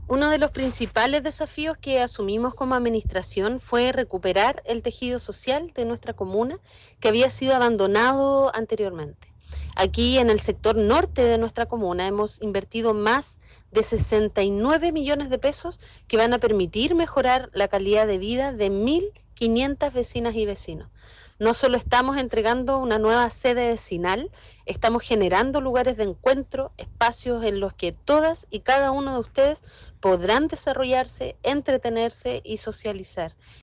Uno de los principales desafíos que asumimos como administración fue recuperar el tejido social de nuestra comuna que había sido abandonado anteriormente. Aquí en el sector norte de nuestra comuna hemos invertido más de 69 millones de pesos que van a permitir mejorar la calidad de vida de 1.500 vecinas y vecinos. No solo estamos entregando una nueva sede vecinal, estamos generando lugares de encuentro, espacios en los que todas y cada uno de ustedes podrán desarrollarse, entretenerse y socializar.